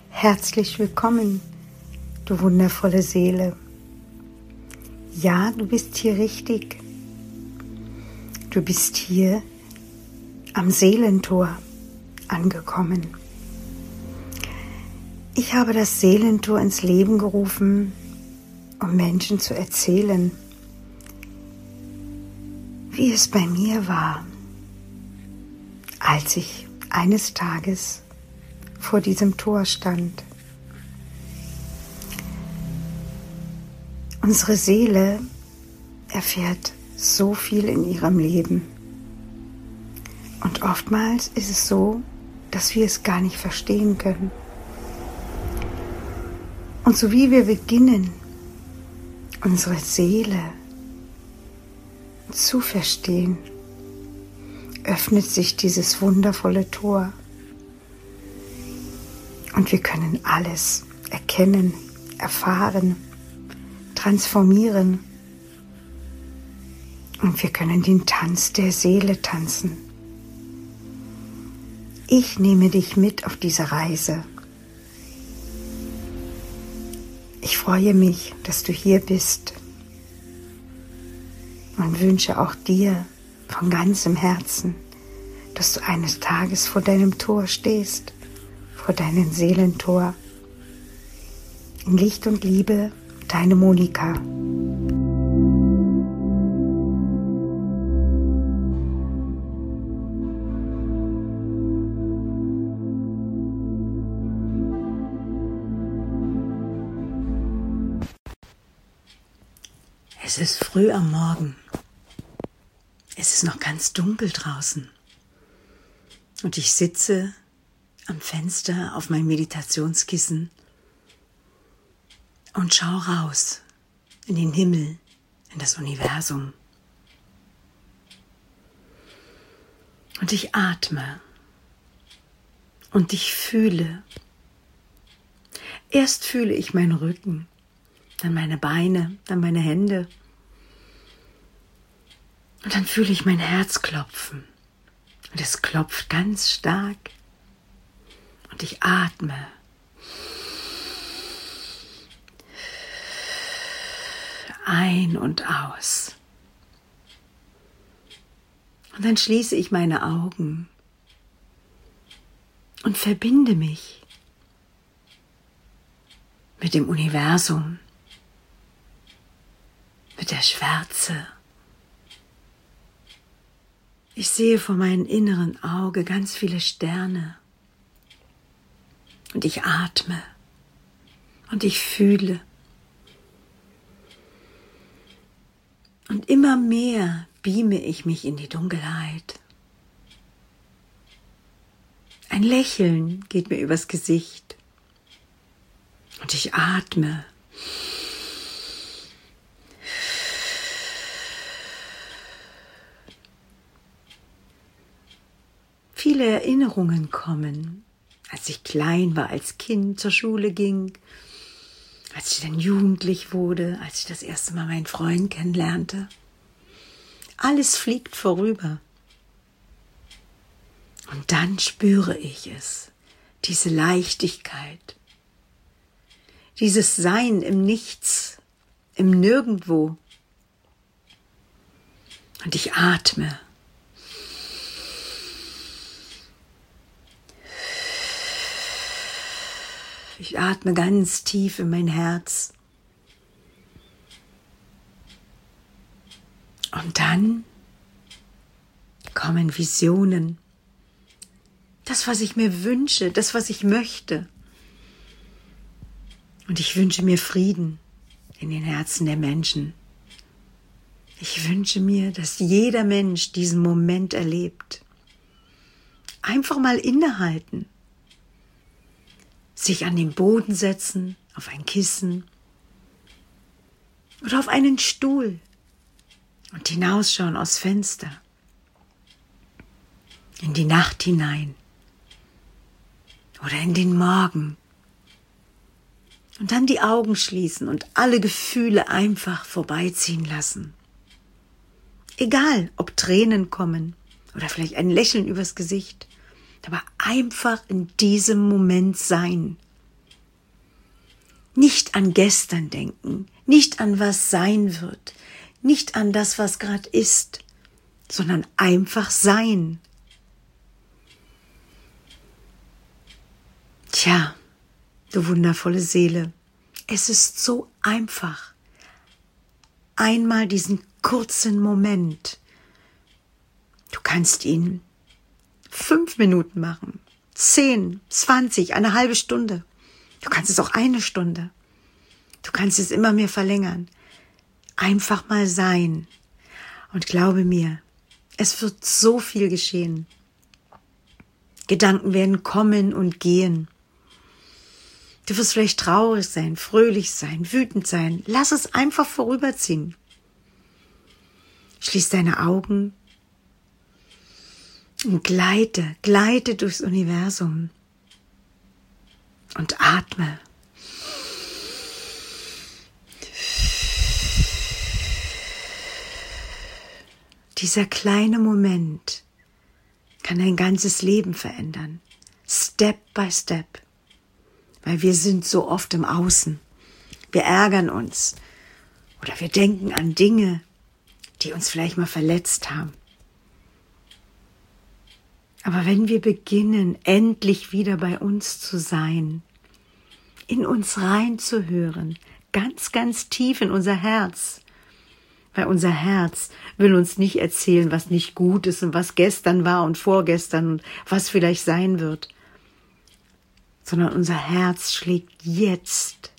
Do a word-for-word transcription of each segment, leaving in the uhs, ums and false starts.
Herzlich willkommen, du wundervolle Seele. Ja, du bist hier richtig. Du bist hier am Seelentor angekommen. Ich habe das Seelentor ins Leben gerufen, um Menschen zu erzählen, wie es bei mir war, als ich eines Tages vor diesem Tor stand. Unsere Seele erfährt so viel in ihrem Leben. Und oftmals ist es so, dass wir es gar nicht verstehen können. Und so wie wir beginnen, unsere Seele zu verstehen, öffnet sich dieses wundervolle Tor. Und wir können alles erkennen, erfahren, transformieren. Und wir können den Tanz der Seele tanzen. Ich nehme dich mit auf diese Reise. Ich freue mich, dass du hier bist und wünsche auch dir von ganzem Herzen, dass du eines Tages vor deinem Tor stehst, vor deinem Seelentor. In Licht und Liebe, deine Monika. Es ist früh am Morgen. Es ist noch ganz dunkel draußen. Und ich sitze am Fenster auf mein Meditationskissen und schau raus in den Himmel, in das Universum. Und ich atme und ich fühle. Erst fühle ich meinen Rücken, dann meine Beine, dann meine Hände. Und dann fühle ich mein Herz klopfen. Und es klopft ganz stark. Und ich atme. Ein und aus. Und dann schließe ich meine Augen und verbinde mich mit dem Universum, mit der Schwärze. Ich sehe vor meinem inneren Auge ganz viele Sterne. Und ich atme und ich fühle. Und immer mehr beame ich mich in die Dunkelheit. Ein Lächeln geht mir übers Gesicht. Und ich atme. Viele Erinnerungen kommen. Als ich klein war, als Kind zur Schule ging, als ich dann jugendlich wurde, als ich das erste Mal meinen Freund kennenlernte. Alles fliegt vorüber. Und dann spüre ich es, diese Leichtigkeit, dieses Sein im Nichts, im Nirgendwo. Und ich atme. Ich atme ganz tief in mein Herz. Und dann kommen Visionen. Das, was ich mir wünsche, das, was ich möchte. Und ich wünsche mir Frieden in den Herzen der Menschen. Ich wünsche mir, dass jeder Mensch diesen Moment erlebt. Einfach mal innehalten. Sich an den Boden setzen, auf ein Kissen oder auf einen Stuhl und hinausschauen aus Fenster in die Nacht hinein oder in den Morgen und dann die Augen schließen und alle Gefühle einfach vorbeiziehen lassen. Egal, ob Tränen kommen oder vielleicht ein Lächeln übers Gesicht, aber einfach in diesem Moment sein. Nicht an gestern denken, nicht an was sein wird, nicht an das, was gerade ist, sondern einfach sein. Tja, du wundervolle Seele, es ist so einfach. Einmal diesen kurzen Moment. Du kannst ihn fünf Minuten machen, zehn, zwanzig, eine halbe Stunde. Du kannst es auch eine Stunde. Du kannst es immer mehr verlängern. Einfach mal sein. Und glaube mir, es wird so viel geschehen. Gedanken werden kommen und gehen. Du wirst vielleicht traurig sein, fröhlich sein, wütend sein. Lass es einfach vorüberziehen. Schließ deine Augen und gleite, gleite durchs Universum und atme. Dieser kleine Moment kann dein ganzes Leben verändern. Step by step. Weil wir sind so oft im Außen. Wir ärgern uns. Oder wir denken an Dinge, die uns vielleicht mal verletzt haben. Aber wenn wir beginnen, endlich wieder bei uns zu sein, in uns reinzuhören, ganz, ganz tief in unser Herz, weil unser Herz will uns nicht erzählen, was nicht gut ist und was gestern war und vorgestern und was vielleicht sein wird, sondern unser Herz schlägt jetzt,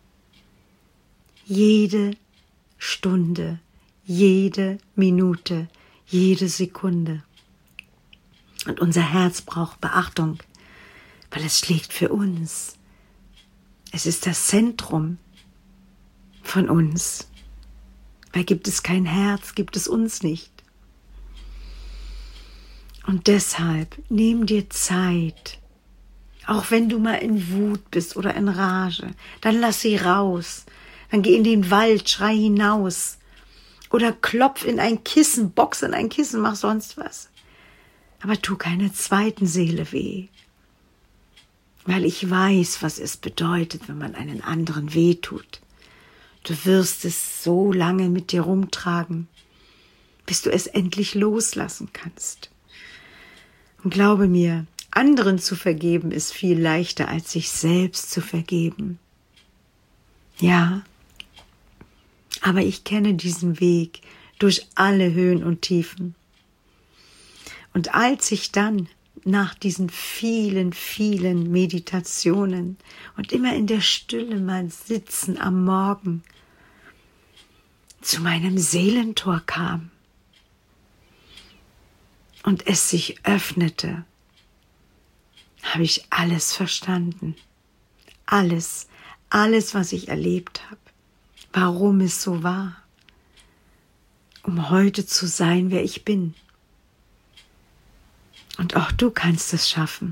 jede Stunde, jede Minute, jede Sekunde. Und unser Herz braucht Beachtung, weil es schlägt für uns. Es ist das Zentrum von uns. Weil gibt es kein Herz, gibt es uns nicht. Und deshalb nimm dir Zeit, auch wenn du mal in Wut bist oder in Rage, dann lass sie raus. Dann geh in den Wald, schrei hinaus. Oder klopf in ein Kissen, box in ein Kissen, mach sonst was. Aber tu keiner zweiten Seele weh. Weil ich weiß, was es bedeutet, wenn man einen anderen wehtut. Du wirst es so lange mit dir rumtragen, bis du es endlich loslassen kannst. Und glaube mir, anderen zu vergeben ist viel leichter, als sich selbst zu vergeben. Ja, aber ich kenne diesen Weg durch alle Höhen und Tiefen. Und als ich dann nach diesen vielen, vielen Meditationen und immer in der Stille mal sitzen am Morgen zu meinem Seelentor kam und es sich öffnete, habe ich alles verstanden. Alles, alles, was ich erlebt habe. Warum es so war. Um heute zu sein, wer ich bin. Und auch du kannst es schaffen.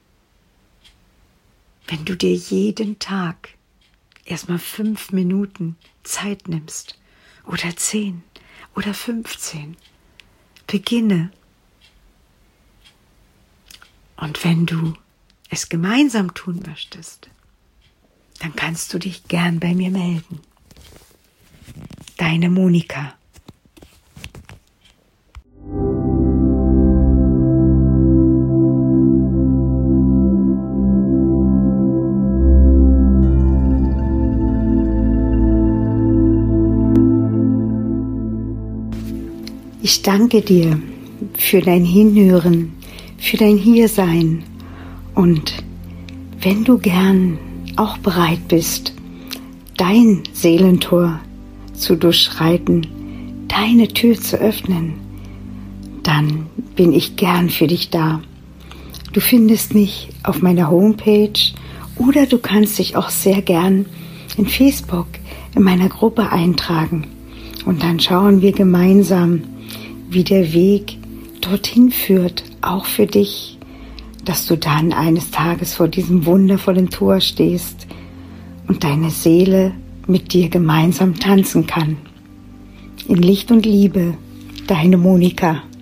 Wenn du dir jeden Tag erstmal fünf Minuten Zeit nimmst. Oder zehn. Oder fünfzehn. Beginne. Und wenn du es gemeinsam tun möchtest, dann kannst du dich gern bei mir melden. Deine Monika. Ich danke dir für dein Hinhören, für dein Hiersein und wenn du gern auch bereit bist, dein Seelentor zu durchschreiten, deine Tür zu öffnen, dann bin ich gern für dich da. Du findest mich auf meiner Homepage oder du kannst dich auch sehr gern in Facebook in meiner Gruppe eintragen und dann schauen wir gemeinsam, wie der Weg dorthin führt, auch für dich, dass du dann eines Tages vor diesem wundervollen Tor stehst und deine Seele mit dir gemeinsam tanzen kann. In Licht und Liebe, deine Monika.